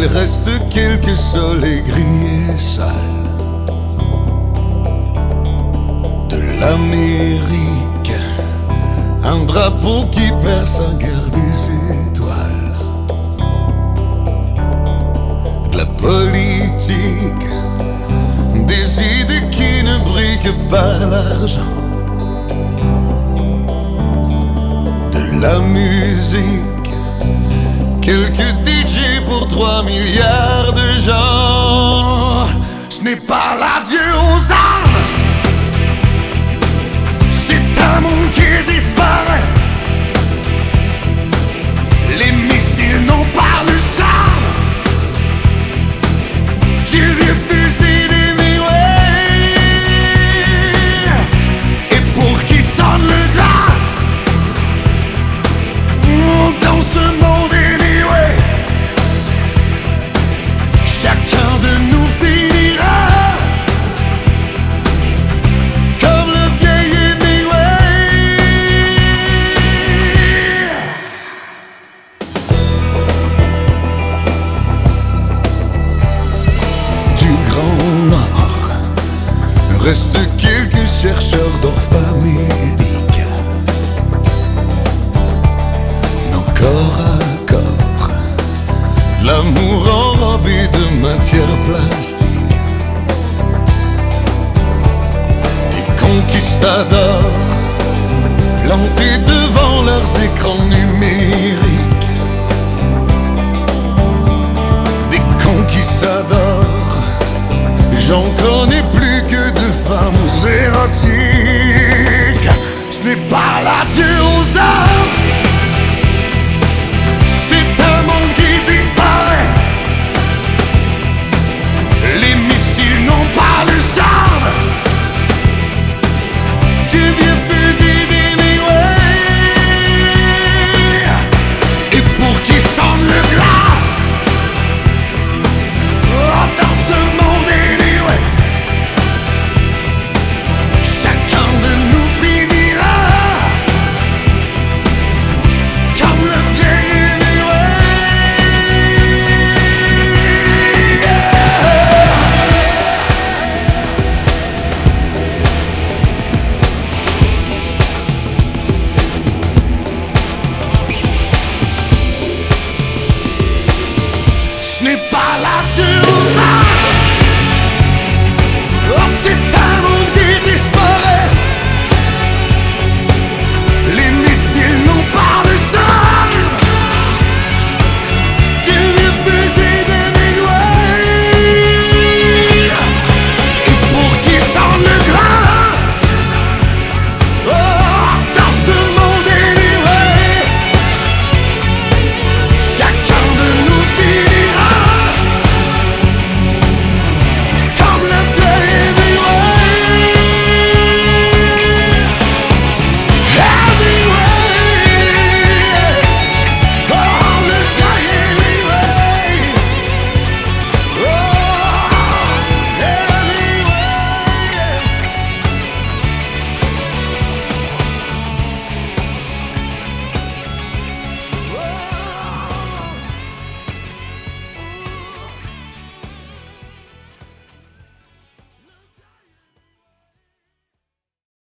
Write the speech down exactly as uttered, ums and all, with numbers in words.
il reste quelques soleils gris et sales de l'Amérique, un drapeau qui perd sa guerre des étoiles, de la politique, des idées qui ne brillent que par l'argent, de la musique, quelques D J pour trois milliards de gens. Ce n'est pas l'adieu aux armes, c'est un monde qui disparaît. Les missiles n'ont pas le charme du vieux fusil d'Hemingway. Et pour qui sonne le glas dans ce monde anyway, chacun de nous finira comme le vieil Hemingway. Du Grand Nord reste quelques chercheurs d'or famélique, nos corps à corps, l'amour enrobé de matière plastique, des conquistadors plantés devant leurs écrans numériques, des conquistadors, j'en connais plus que